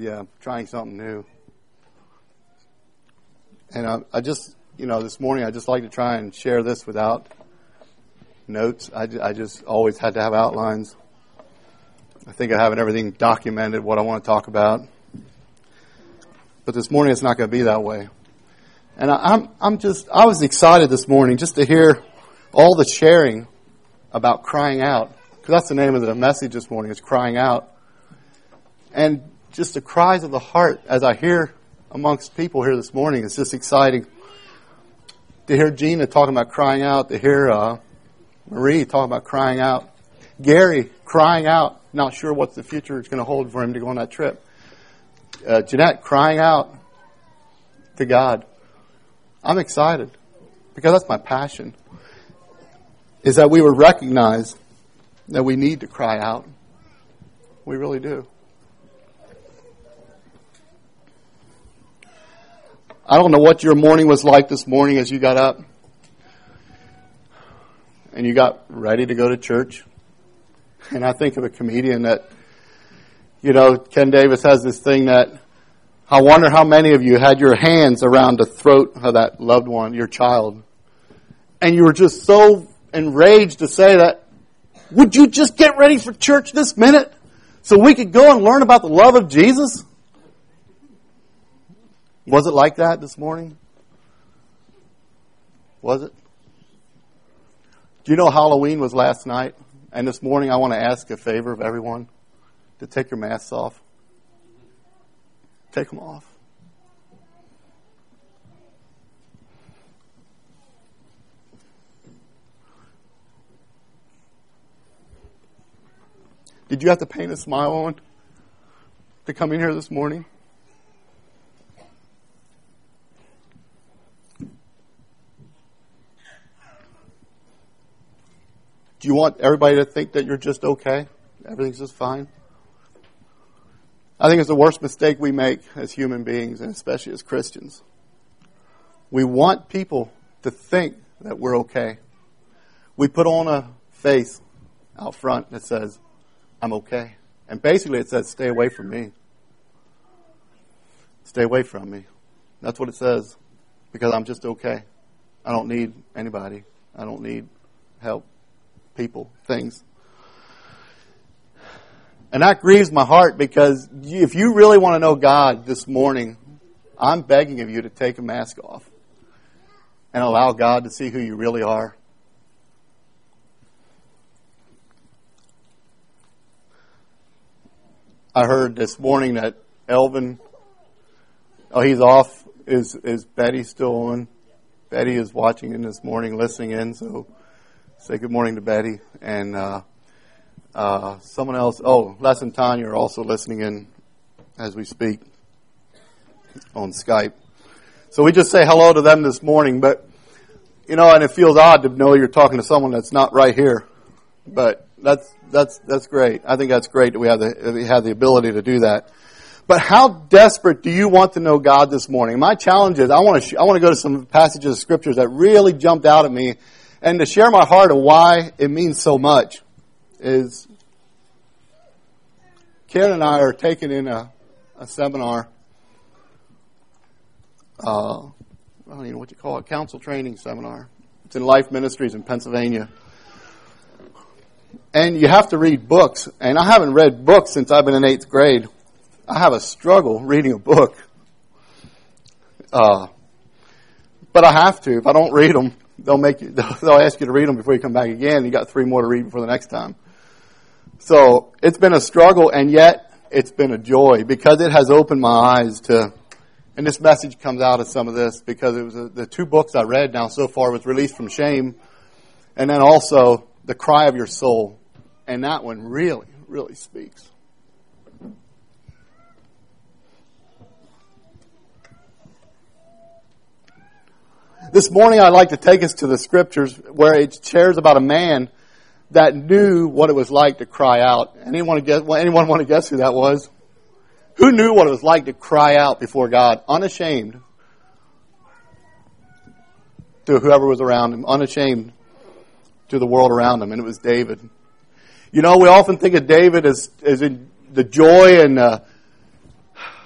Yeah, trying something new. And I just, this morning I just like to try and share this without notes. I just always had to have outlines. I think I have everything documented, what I want to talk about. But this morning it's not going to be that way. And I was excited this morning just to hear all the sharing about crying out. Because that's the name of the message this morning, is crying out. And just the cries of the heart as I hear amongst people here this morning. It's just exciting to hear Gina talking about crying out, to hear Marie talking about crying out, Gary crying out, not sure what the future is going to hold for him to go on that trip. Jeanette crying out to God. I'm excited because that's my passion, is that we would recognize that we need to cry out. We really do. I don't know what your morning was like this morning as you got up and you got ready to go to church. And I think of a comedian that, Ken Davis has this thing that, I wonder how many of you had your hands around the throat of that loved one, your child. And you were just so enraged to say that, would you just get ready for church this minute so we could go and learn about the love of Jesus? Was it like that this morning? Was it? Do you know Halloween was last night? And this morning I want to ask a favor of everyone to take your masks off. Take them off. Did you have to paint a smile on to come in here this morning? Do you want everybody to think that you're just okay? Everything's just fine? I think it's the worst mistake we make as human beings, and especially as Christians. We want people to think that we're okay. We put on a face out front that says, I'm okay. And basically it says, stay away from me. Stay away from me. That's what it says. Because I'm just okay. I don't need anybody. I don't need help. People, things. And that grieves my heart, because if you really want to know God this morning, I'm begging of you to take a mask off and allow God to see who you really are. I heard this morning that Elvin, he's off. Is Betty still on? Betty is watching in this morning, listening in, so say good morning to Betty. And someone else, Les and Tanya are also listening in as we speak on Skype. So we just say hello to them this morning. But, and it feels odd to know you're talking to someone that's not right here. But that's great. I think that's great that we have the ability to do that. But how desperate do you want to know God this morning? My challenge is I want to go to some passages of Scriptures that really jumped out at me, and to share my heart of why it means so much. Is Karen and I are taking in a seminar, I don't even know what you call it, council training seminar. It's in Life Ministries in Pennsylvania. And you have to read books. And I haven't read books since I've been in 8th grade. I have a struggle reading a book. But I have to. If I don't read them, they'll ask you to read them before you come back again. You got 3 more to read before the next time. So it's been a struggle, and yet it's been a joy, because it has opened my eyes to, and this message comes out of some of this, because it was the 2 books I read now so far was Released from Shame, and then also The Cry of Your Soul. And that one really, really speaks. This morning I'd like to take us to the Scriptures where it shares about a man that knew what it was like to cry out. Anyone want to guess who that was? Who knew what it was like to cry out before God, unashamed, to whoever was around him, unashamed to the world around him? And it was David. We often think of David as in the joy and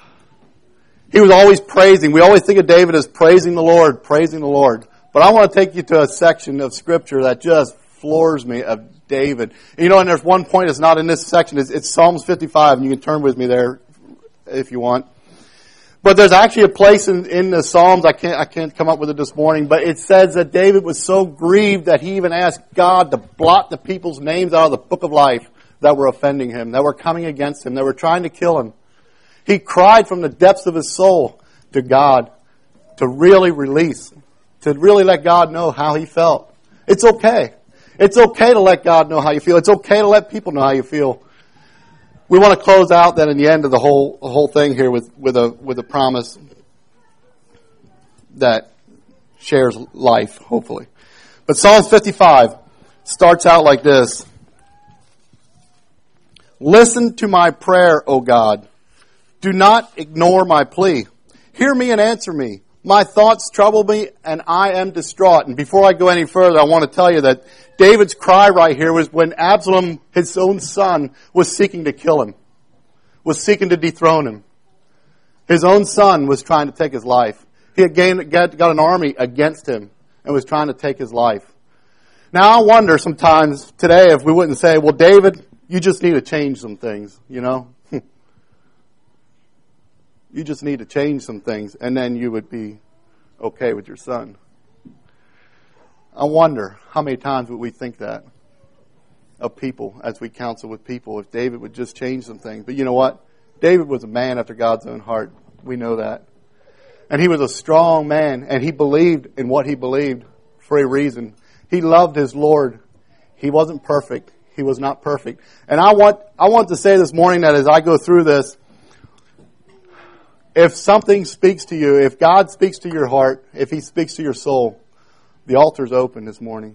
He was always praising. We always think of David as praising the Lord, praising the Lord. But I want to take you to a section of Scripture that just floors me of David. And there's one point that's not in this section. It's Psalms 55, and you can turn with me there if you want. But there's actually a place in the Psalms, I can't come up with it this morning, but it says that David was so grieved that he even asked God to blot the people's names out of the book of life that were offending him, that were coming against him, that were trying to kill him. He cried from the depths of his soul to God to really release, to really let God know how he felt. It's okay. It's okay to let God know how you feel. It's okay to let people know how you feel. We want to close out then in the end of the whole thing here with a promise that shares life, hopefully. But Psalms 55 starts out like this. Listen to my prayer, O God. Do not ignore my plea. Hear me and answer me. My thoughts trouble me and I am distraught. And before I go any further, I want to tell you that David's cry right here was when Absalom, his own son, was seeking to kill him, was seeking to dethrone him. His own son was trying to take his life. He had got an army against him and was trying to take his life. Now I wonder sometimes today if we wouldn't say, well, David, you just need to change some things, You just need to change some things, and then you would be okay with your son. I wonder how many times would we think that of people as we counsel with people, if David would just change some things. But you know what? David was a man after God's own heart. We know that. And he was a strong man, and he believed in what he believed for a reason. He loved his Lord. He wasn't perfect. He was not perfect. And I want to say this morning that as I go through this, if something speaks to you, if God speaks to your heart, if He speaks to your soul, the altar's open this morning.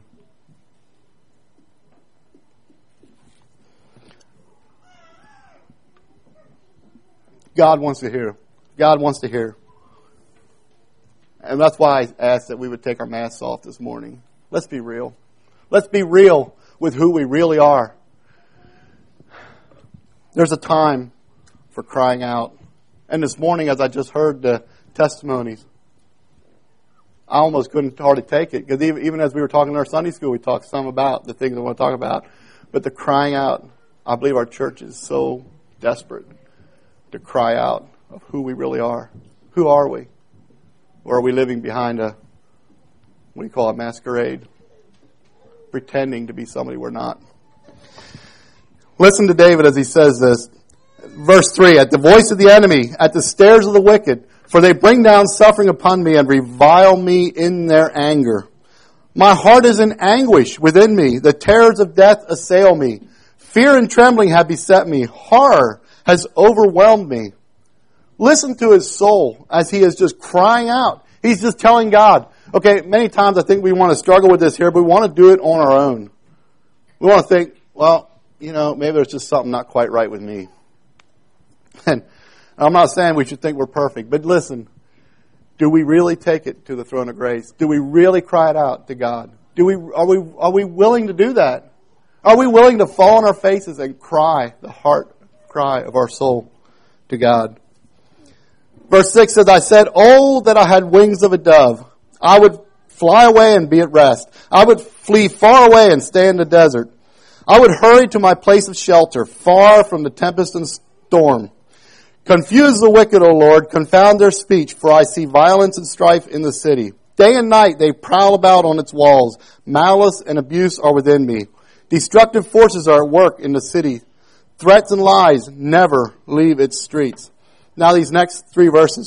God wants to hear. God wants to hear. And that's why I asked that we would take our masks off this morning. Let's be real. Let's be real with who we really are. There's a time for crying out. And this morning, as I just heard the testimonies, I almost couldn't hardly take it. Because even as we were talking in our Sunday school, we talked some about the things I want to talk about. But the crying out, I believe our church is so desperate to cry out of who we really are. Who are we? Or are we living behind a masquerade? Pretending to be somebody we're not. Listen to David as he says this. Verse 3, at the voice of the enemy, at the stares of the wicked, for they bring down suffering upon me and revile me in their anger. My heart is in anguish within me. The terrors of death assail me. Fear and trembling have beset me. Horror has overwhelmed me. Listen to his soul as he is just crying out. He's just telling God. Okay, many times I think we want to struggle with this here, but we want to do it on our own. We want to think, well, maybe there's just something not quite right with me. And I'm not saying we should think we're perfect, but listen, do we really take it to the throne of grace? Do we really cry it out to God? Are we willing to do that? Are we willing to fall on our faces and cry the heart cry of our soul to God? Verse 6 says, I said, oh, that I had wings of a dove. I would fly away and be at rest. I would flee far away and stay in the desert. I would hurry to my place of shelter, far from the tempest and storm. Confuse the wicked, O Lord, confound their speech, for I see violence and strife in the city. Day and night they prowl about on its walls. Malice and abuse are within me. Destructive forces are at work in the city. Threats and lies never leave its streets. Now these next three verses.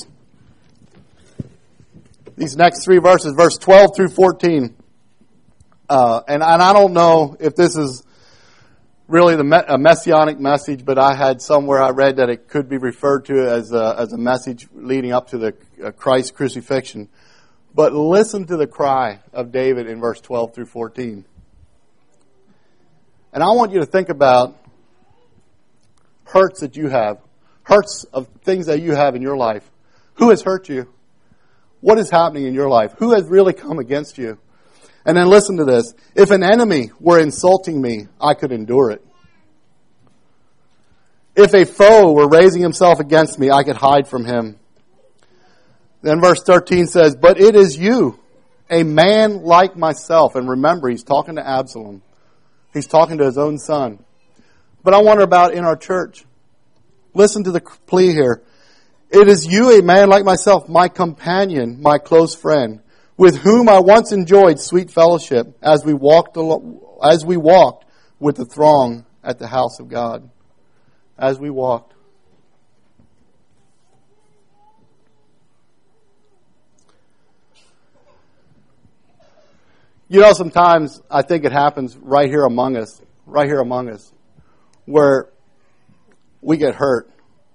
Verse 12 through 14. And I don't know if this is really a messianic message, but I had somewhere I read that it could be referred to as a message leading up to the Christ crucifixion. But listen to the cry of David in verse 12 through 14. And I want you to think about hurts that you have, hurts of things that you have in your life. Who has hurt you? What is happening in your life? Who has really come against you? And then listen to this. If an enemy were insulting me, I could endure it. If a foe were raising himself against me, I could hide from him. Then verse 13 says, but it is you, a man like myself. And remember, he's talking to Absalom. He's talking to his own son. But I wonder about in our church. Listen to the plea here. It is you, a man like myself, my companion, my close friend, with whom I once enjoyed sweet fellowship as we walked with the throng at the house of God. As we walked. You know, sometimes I think it happens right here among us, where we get hurt.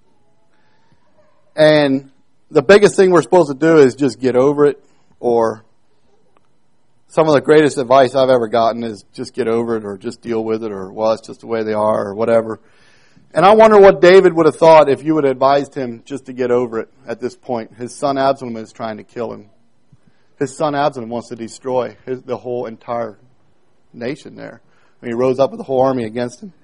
And the biggest thing we're supposed to do is just get over it, or some of the greatest advice I've ever gotten is just get over it, or just deal with it, or well, it's just the way they are, or whatever. And I wonder what David would have thought if you would have advised him just to get over it at this point. His son Absalom is trying to kill him. His son Absalom wants to destroy the whole entire nation there. And he rose up with a whole army against him.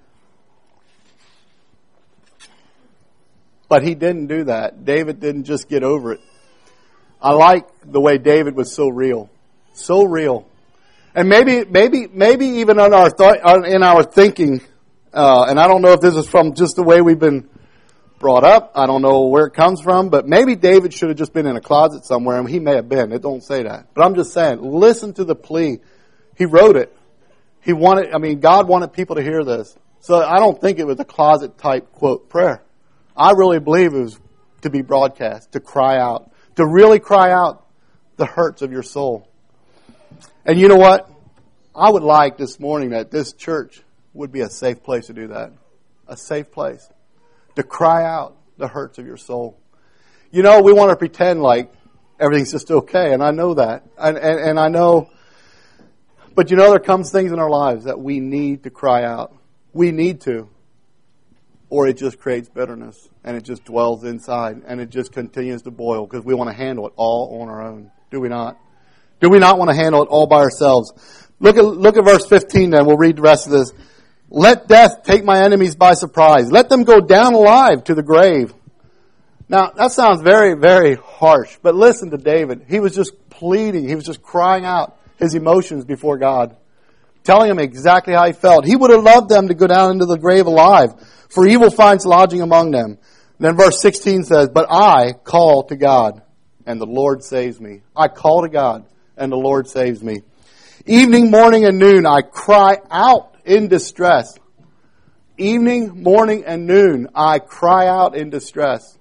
But he didn't do that. David didn't just get over it. I like the way David was so real. So real. And maybe even in our thinking, and I don't know if this is from just the way we've been brought up. I don't know where it comes from, but maybe David should have just been in a closet somewhere, and he may have been. It don't say that. But I'm just saying, listen to the plea. He wrote it. God wanted people to hear this. So I don't think it was a closet type quote prayer. I really believe it was to be broadcast, to cry out, to really cry out the hurts of your soul. And you know what? I would like this morning that this church would be a safe place to do that. A safe place. To cry out the hurts of your soul. You know, we want to pretend like everything's just okay, and I know that. And I know, but you know, there comes things in our lives that we need to cry out. We need to. Or it just creates bitterness, and it just dwells inside, and it just continues to boil because we want to handle it all on our own. Do we not? Do we not want to handle it all by ourselves? Look at verse 15 then. We'll read the rest of this. Let death take my enemies by surprise. Let them go down alive to the grave. Now, that sounds very, very harsh. But listen to David. He was just pleading. He was just crying out his emotions before God. Telling him exactly how he felt. He would have loved them to go down into the grave alive. For evil finds lodging among them. Then verse 16 says, but I call to God, and the Lord saves me. I call to God, and the Lord saves me. Evening, morning, and noon, I cry out in distress. Evening, morning, and noon, I cry out in distress.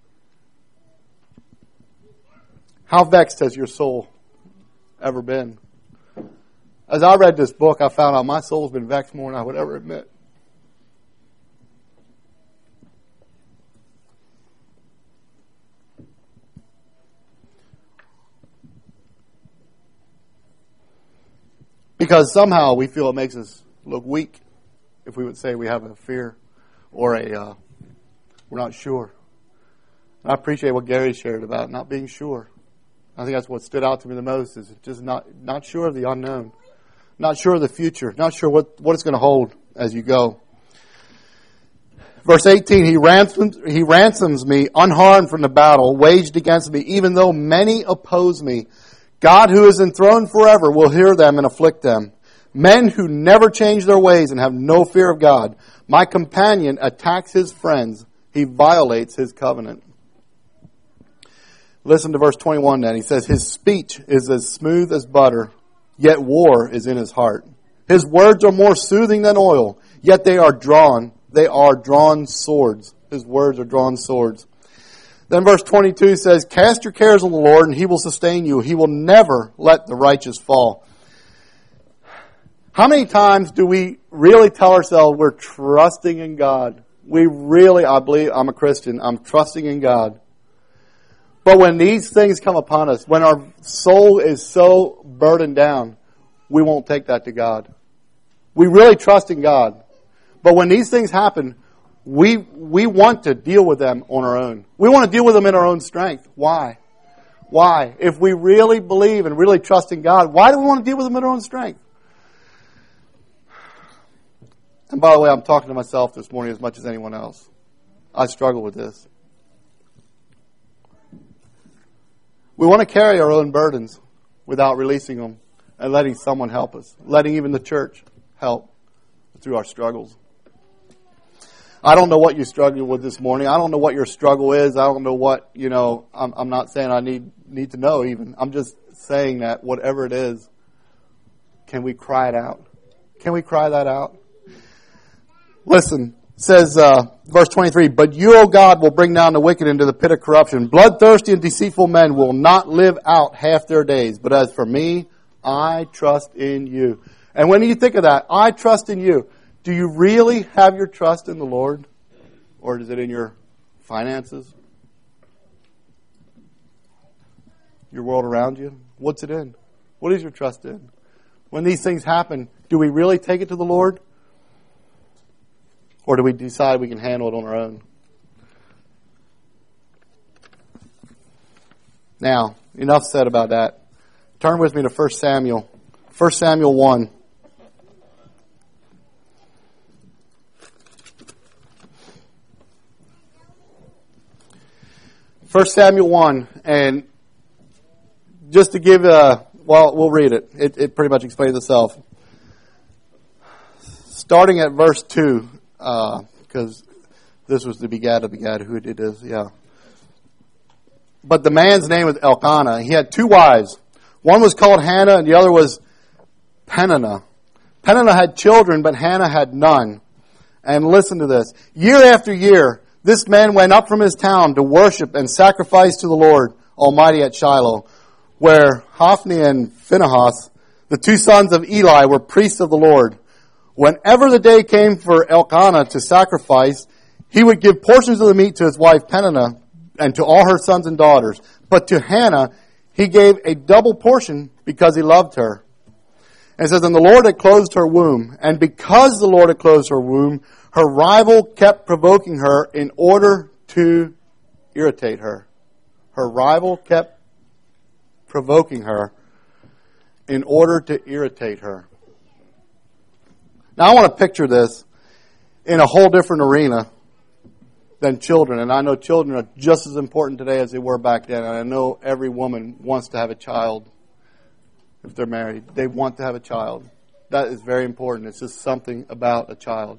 How vexed has your soul ever been? As I read this book, I found out my soul's been vexed more than I would ever admit. Because somehow we feel it makes us look weak if we would say we have a fear or we're not sure. And I appreciate what Gary shared about not being sure. I think that's what stood out to me the most, is just not sure of the unknown. Not sure of the future. Not sure what it's going to hold as you go. Verse 18, he ransoms me unharmed from the battle waged against me, even though many oppose me. God, who is enthroned forever, will hear them and afflict them. Men who never change their ways and have no fear of God. My companion attacks his friends. He violates his covenant. Listen to verse 21 then. He says, his speech is as smooth as butter, yet war is in his heart. His words are more soothing than oil, yet they are drawn swords. His words are drawn swords. Then verse 22 says, cast your cares on the Lord, and he will sustain you. He will never let the righteous fall. How many times do we really tell ourselves we're trusting in God? I believe, I'm a Christian, I'm trusting in God. But when these things come upon us, when our soul is so burdened down, we won't take that to God. We really trust in God. But when these things happen, we want to deal with them on our own. We want to deal with them in our own strength. Why? Why? If we really believe and really trust in God, why do we want to deal with them in our own strength? And by the way, I'm talking to myself this morning as much as anyone else. I struggle with this. We want to carry our own burdens without releasing them and letting someone help us, letting even the church help through our struggles. I don't know what you struggle with this morning. I don't know what your struggle is. I don't know what, I'm not saying I need to know even. I'm just saying that whatever it is, can we cry it out? Can we cry that out? Listen, it says, verse 23, but you, O God, will bring down the wicked into the pit of corruption. Bloodthirsty and deceitful men will not live out half their days. But as for me, I trust in you. And when you think of that, I trust in you. Do you really have your trust in the Lord? Or is it in your finances? Your world around you? What's it in? What is your trust in? When these things happen, do we really take it to the Lord? Or do we decide we can handle it on our own? Now, enough said about that. Turn with me to 1 Samuel. 1 Samuel 1. First Samuel 1, and just to give we'll read it. It pretty much explains itself. Starting at verse 2, because this was the begat who did this, yeah. But the man's name was Elkanah. He had two wives. One was called Hannah, and the other was Peninnah. Peninnah had children, but Hannah had none. And listen to this. Year after year, this man went up from his town to worship and sacrifice to the Lord Almighty at Shiloh, where Hophni and Phinehas, the two sons of Eli, were priests of the Lord. Whenever the day came for Elkanah to sacrifice, he would give portions of the meat to his wife Peninnah and to all her sons and daughters. But to Hannah he gave a double portion because he loved her. And it says, and the Lord had closed her womb. And because the Lord had closed her womb, her rival kept provoking her in order to irritate her. Her rival kept provoking her in order to irritate her. Now I want to picture this in a whole different arena than children. And I know children are just as important today as they were back then. And I know every woman wants to have a child if they're married. They want to have a child. That is very important. It's just something about a child.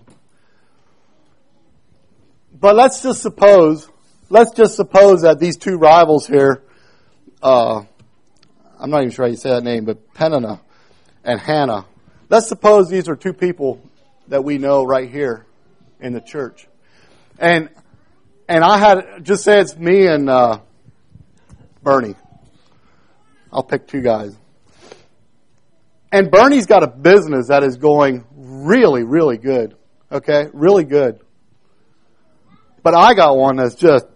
But let's just suppose that these two rivals here, I'm not even sure how you say that name, but Peninnah and Hannah. Let's suppose these are two people that we know right here in the church. And I had, just say it's me and Bernie. I'll pick two guys. And Bernie's got a business that is going really, really good. Okay? Really good. But I got one that's just,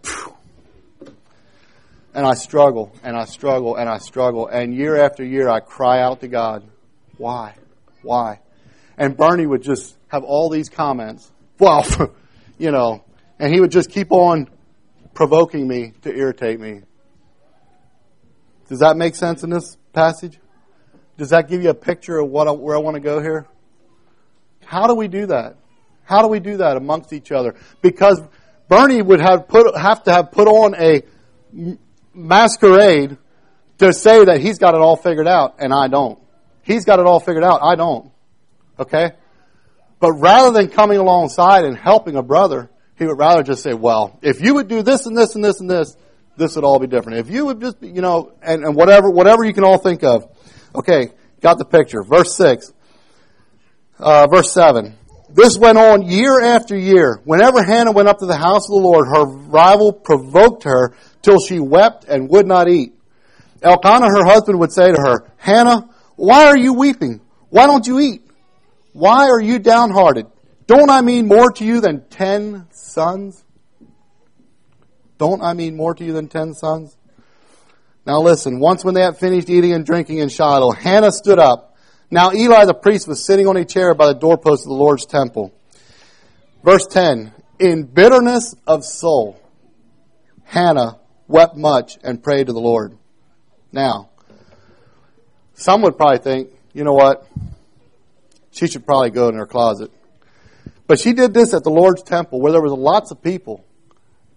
and I struggle, and I struggle, and I struggle. And year after year, I cry out to God, why? Why? And Bernie would just have all these comments. Well, and he would just keep on provoking me to irritate me. Does that make sense in this passage? Does that give you a picture of where I want to go here? How do we do that? How do we do that amongst each other? Because Bernie would have to have put on a masquerade to say that he's got it all figured out, and I don't. He's got it all figured out. I don't. Okay? But rather than coming alongside and helping a brother, he would rather just say, well, if you would do this and this and this and this, this would all be different. If you would just, and whatever you can all think of. Okay, got the picture. Verse 6. Verse 7. This went on year after year. Whenever Hannah went up to the house of the Lord, her rival provoked her till she wept and would not eat. Elkanah, her husband, would say to her, Hannah, why are you weeping? Why don't you eat? Why are you downhearted? Don't I mean more to you than 10 sons? Don't I mean more to you than 10 sons? Now listen, once when they had finished eating and drinking in Shiloh, Hannah stood up. Now Eli the priest was sitting on a chair by the doorpost of the Lord's temple. Verse 10, in bitterness of soul, Hannah wept much and prayed to the Lord. Now, some would probably think, you know what? She should probably go in her closet. But she did this at the Lord's temple where there was lots of people.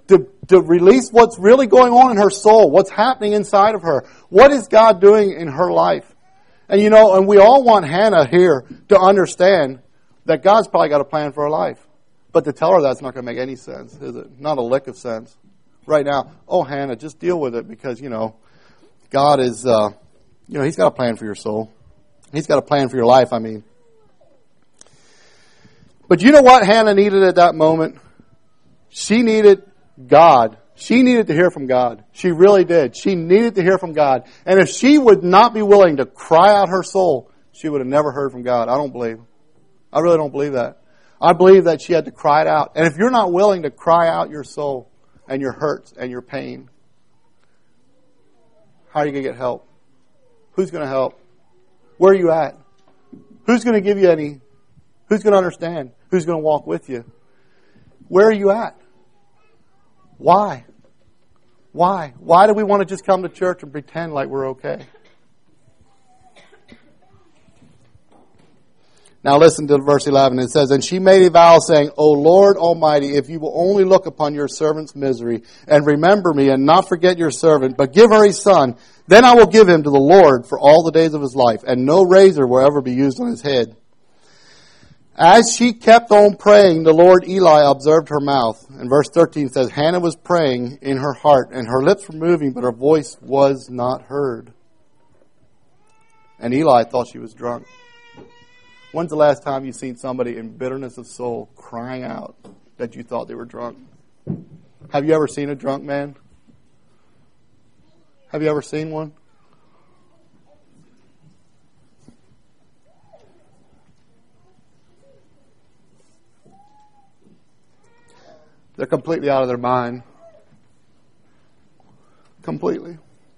to release what's really going on in her soul, what's happening inside of her. What is God doing in her life? And and we all want Hannah here to understand that God's probably got a plan for her life. But to tell her that's not going to make any sense, is it? Not a lick of sense. Right now, oh, Hannah, just deal with it because, God is, He's got a plan for your soul. He's got a plan for your life, I mean. But you know what Hannah needed at that moment? She needed God. She needed to hear from God. She really did. She needed to hear from God. And if she would not be willing to cry out her soul, she would have never heard from God. I really don't believe that. I believe that she had to cry it out. And if you're not willing to cry out your soul and your hurts and your pain, how are you going to get help? Who's going to help? Where are you at? Who's going to give you any? Who's going to understand? Who's going to walk with you? Where are you at? Why? Why? Why do we want to just come to church and pretend like we're okay? Now listen to verse 11. It says, "And she made a vow saying, O Lord Almighty, if you will only look upon your servant's misery and remember me and not forget your servant, but give her a son, then I will give him to the Lord for all the days of his life, and no razor will ever be used on his head." As she kept on praying, the Lord Eli observed her mouth. And verse 13 says, Hannah was praying in her heart, and her lips were moving, but her voice was not heard. And Eli thought she was drunk. When's the last time you've seen somebody in bitterness of soul crying out that you thought they were drunk? Have you ever seen a drunk man? Have you ever seen one? They're completely out of their mind. Completely.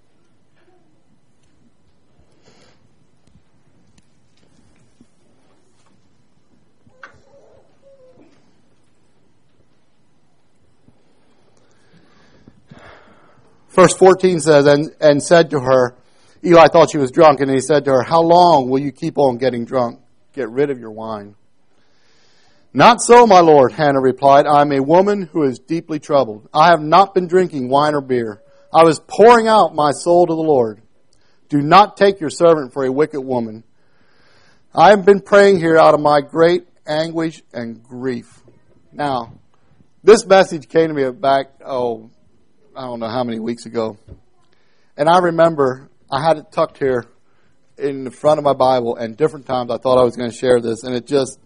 Verse 14 says, and said to her, Eli thought she was drunk, and he said to her, How long will you keep on getting drunk? Get rid of your wine. Not so, my lord, Hannah replied. I am a woman who is deeply troubled. I have not been drinking wine or beer. I was pouring out my soul to the Lord. Do not take your servant for a wicked woman. I have been praying here out of my great anguish and grief. Now, this message came to me back, I don't know how many weeks ago. And I remember I had it tucked here in the front of my Bible, and different times I thought I was going to share this, and it just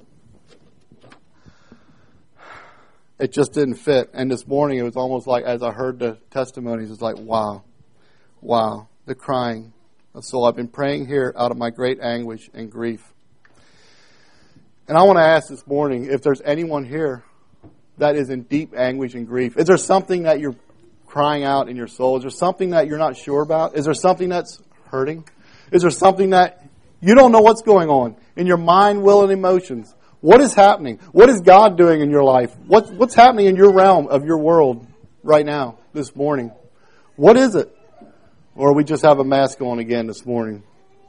didn't fit. And this morning it was almost like, as I heard the testimonies, it's like, wow, the crying. So I've been praying here out of my great anguish and grief. And I want to ask this morning if there's anyone here that is in deep anguish and grief. Is there something that you're crying out in your soul? Is there something that you're not sure about? Is there something that's hurting? Is there something that you don't know what's going on in your mind, will, and emotions? What is happening? What is God doing in your life? What's happening in your realm of your world right now, this morning? What is it? Or we just have a mask on again this morning?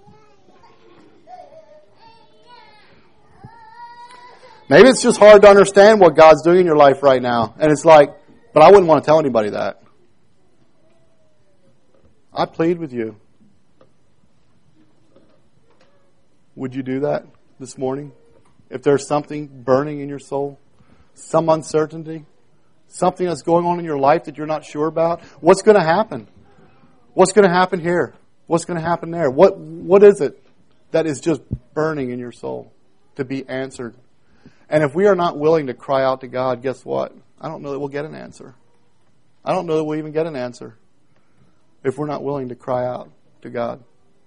Maybe it's just hard to understand what God's doing in your life right now. And it's like, but I wouldn't want to tell anybody that. I plead with you. Would you do that this morning? If there's something burning in your soul, some uncertainty, something that's going on in your life that you're not sure about, what's going to happen? What's going to happen here? What's going to happen there? What is it that is just burning in your soul to be answered? And if we are not willing to cry out to God, guess what? I don't know that we'll get an answer. I don't know that we'll even get an answer if we're not willing to cry out to God.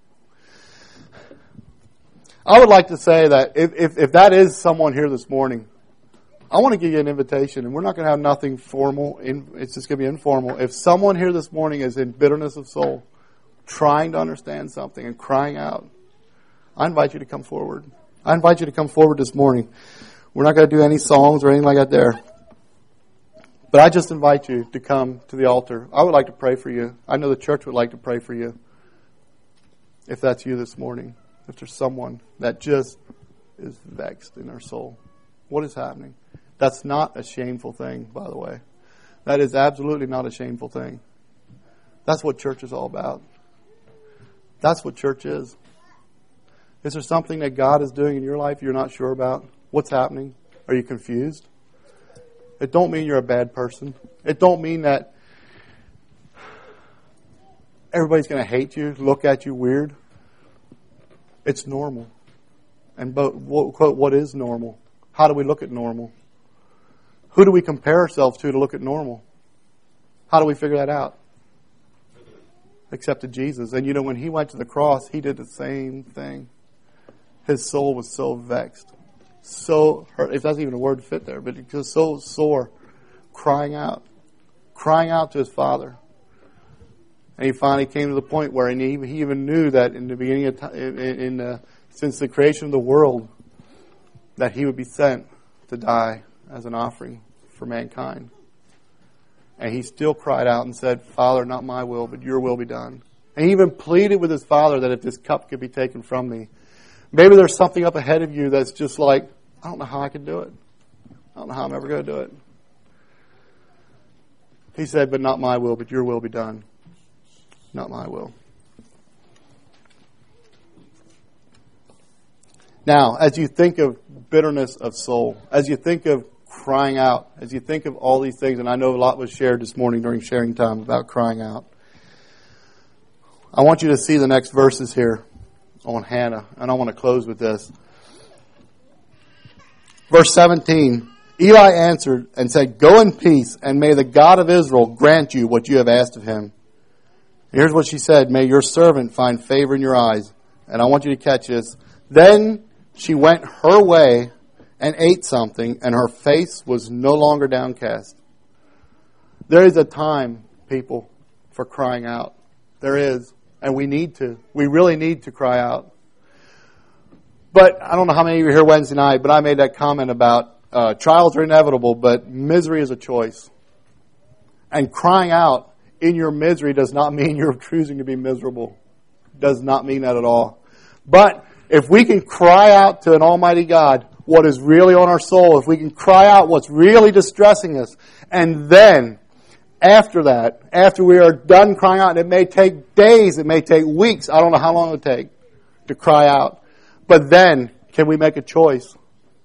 I would like to say that if that is someone here this morning, I want to give you an invitation, and we're not going to have nothing formal. It's just going to be informal. If someone here this morning is in bitterness of soul, trying to understand something and crying out, I invite you to come forward. I invite you to come forward this morning. We're not going to do any songs or anything like that there. But I just invite you to come to the altar. I would like to pray for you. I know the church would like to pray for you. If that's you this morning. If there's someone that just is vexed in their soul. What is happening? That's not a shameful thing, by the way. That is absolutely not a shameful thing. That's what church is all about. That's what church is. Is there something that God is doing in your life you're not sure about? What's happening? Are you confused? It don't mean you're a bad person. It don't mean that everybody's going to hate you, look at you weird. It's normal. And but what is normal? How do we look at normal? Who do we compare ourselves to look at normal? How do we figure that out? Except to Jesus. And you know, when he went to the cross, he did the same thing. His soul was so vexed, so hurt, if that's even a word to fit there, but he was so sore, crying out to his Father. And he finally came to the point where he even knew that in the beginning of time, since the creation of the world, that he would be sent to die as an offering for mankind. And he still cried out and said, Father, not my will, but your will be done. And he even pleaded with his Father that if this cup could be taken from me. Maybe there's something up ahead of you that's just like, I don't know how I can do it. I don't know how I'm ever going to do it. He said, but not my will, but your will be done. Not my will. Now, as you think of bitterness of soul, as you think of crying out, as you think of all these things, and I know a lot was shared this morning during sharing time about crying out, I want you to see the next verses here on Hannah, and I want to close with this. Verse 17, Eli answered and said, Go in peace, and may the God of Israel grant you what you have asked of him. And here's what she said, May your servant find favor in your eyes. And I want you to catch this. Then she went her way and ate something, and her face was no longer downcast. There is a time, people, for crying out. There is. And we need to. We really need to cry out. But I don't know how many of you were here Wednesday night, but I made that comment about trials are inevitable, but misery is a choice. And crying out in your misery does not mean you're choosing to be miserable. Does not mean that at all. But if we can cry out to an almighty God what is really on our soul, if we can cry out what's really distressing us, and then after that, after we are done crying out, and it may take days, it may take weeks, I don't know how long it will take to cry out. But then, can we make a choice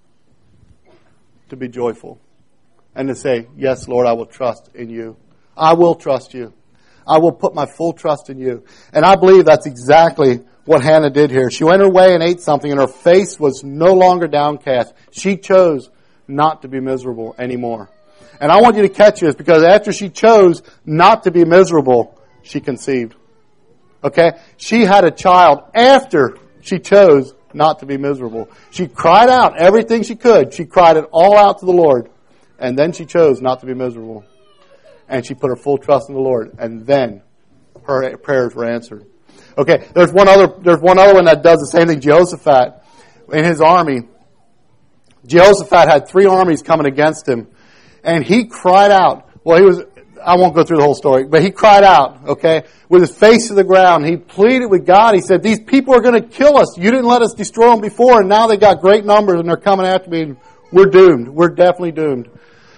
to be joyful and to say, yes, Lord, I will trust in you. I will trust you. I will put my full trust in you. And I believe that's exactly what Hannah did here. She went her way and ate something, and her face was no longer downcast. She chose not to be miserable anymore. And I want you to catch this, because after she chose not to be miserable, she conceived. Okay? She had a child after she chose not to be miserable. She cried out everything she could. She cried it all out to the Lord. And then she chose not to be miserable. And she put her full trust in the Lord. And then her prayers were answered. Okay, there's one other one that does the same thing. Jehoshaphat, in his army, Jehoshaphat had 3 armies coming against him. And he cried out. Well, I won't go through the whole story, but he cried out, okay, with his face to the ground. He pleaded with God. He said, these people are going to kill us. You didn't let us destroy them before, and now they got great numbers, and they're coming after me, and we're doomed. We're definitely doomed.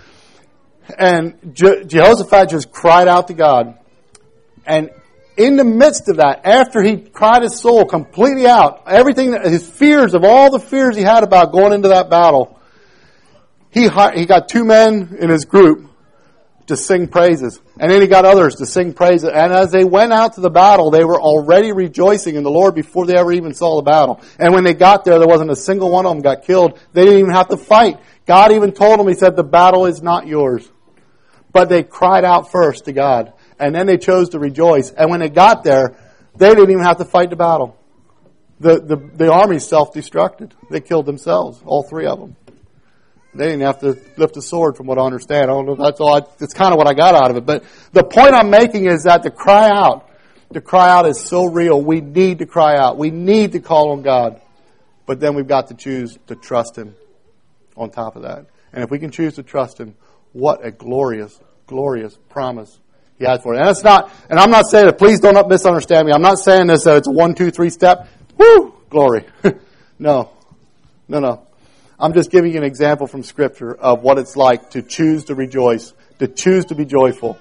And Jehoshaphat just cried out to God. And in the midst of that, after he cried his soul completely out, everything, his fears, of all the fears he had about going into that battle, he got 2 men in his group to sing praises. And then he got others to sing praises. And as they went out to the battle, they were already rejoicing in the Lord before they ever even saw the battle. And when they got there wasn't a single one of them got killed. They didn't even have to fight. God even told them, he said, the battle is not yours. But they cried out first to God. And then they chose to rejoice. And when they got there, they didn't even have to fight the battle. The army self-destructed. They killed themselves, all 3 of them. They didn't have to lift a sword, from what I understand. I don't know if that's all. It's kind of what I got out of it. But the point I'm making is that to cry out is so real. We need to cry out. We need to call on God. But then we've got to choose to trust Him on top of that. And if we can choose to trust Him, what a glorious, glorious promise He has for it. And it's not, and I'm not saying that, please don't misunderstand me. I'm not saying this that it's a 1, 2, 3 step. Woo! Glory. No. I'm just giving you an example from Scripture of what it's like to choose to rejoice, to choose to be joyful.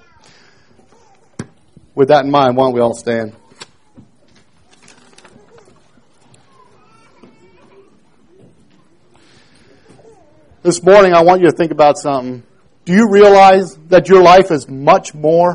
With that in mind, why don't we all stand? This morning, I want you to think about something. Do you realize that your life is much more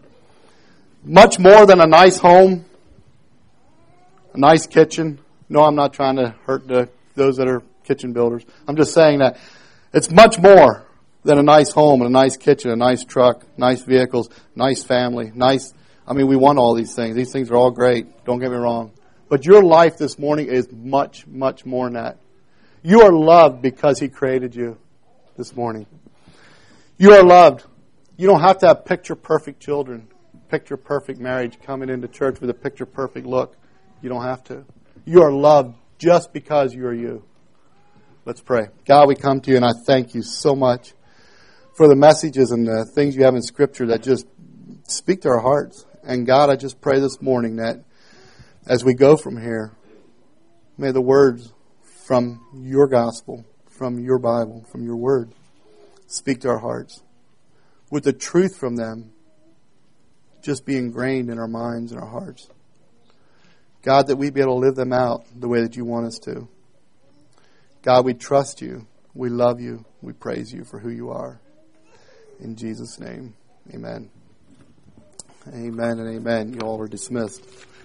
than a nice home, a nice kitchen? No, I'm not trying to hurt those that are kitchen builders. I'm just saying that it's much more than a nice home and a nice kitchen, a nice truck, nice vehicles, nice family, we want all these things. These things are all great. Don't get me wrong. But your life this morning is much, much more than that. You are loved because He created you this morning. You are loved. You don't have to have picture-perfect children, picture-perfect marriage, coming into church with a picture-perfect look. You don't have to. You are loved just because you are you. Let's pray. God, we come to you and I thank you so much for the messages and the things you have in Scripture that just speak to our hearts. And God, I just pray this morning that as we go from here, may the words from your gospel, from your Bible, from your word, speak to our hearts. With the truth from them just be ingrained in our minds and our hearts. God, that we be able to live them out the way that you want us to. God, we trust you. We love you. We praise you for who you are. In Jesus' name, amen. Amen and amen. You all are dismissed.